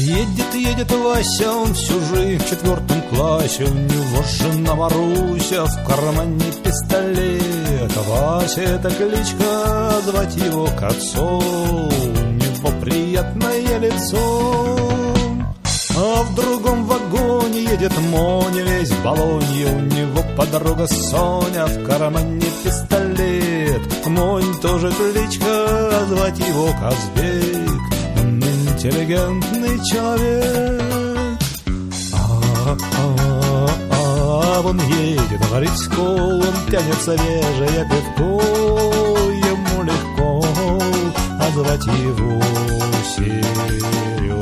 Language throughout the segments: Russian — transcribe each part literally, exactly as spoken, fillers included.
Едет, едет Вася, он всю жизнь в четвертом классе. У него жена Маруся, в кармане пистолет. Вася — это кличка, звать его к отцу. У него приятное лицо. А в другом вагоне едет Моня, весь в баллоне. У него подруга Соня, в кармане пистолет. Монь тоже кличка, звать его Казбек. Он интеллигентный человек. А-а-а, он едет в Рыцкую, он тянет свежее пивко. Ему легко, а звать его Серега.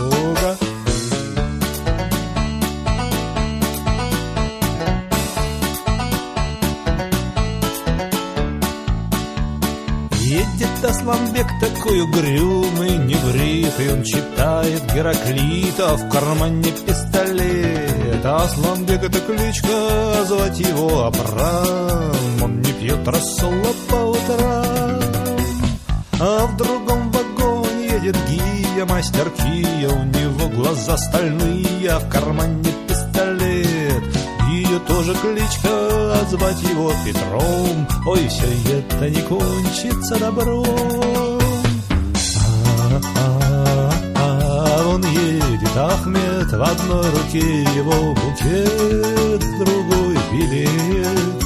Едет Асланбек такой угрюмый, небритый. Он читает Гераклита, в кармане пистолет. Асланбек — это кличка, звать его Абрам. Он не пьет рассола по утрам. А в другом вагоне едет Гия, мастер Кия. У него глаза стальные, а в кармане пистолет. Ее тоже кличка, а звать его Петром. Ой, все это не кончится добром. А-а-а, он едет, Ахмед, в одной руке его букет, в другой билет.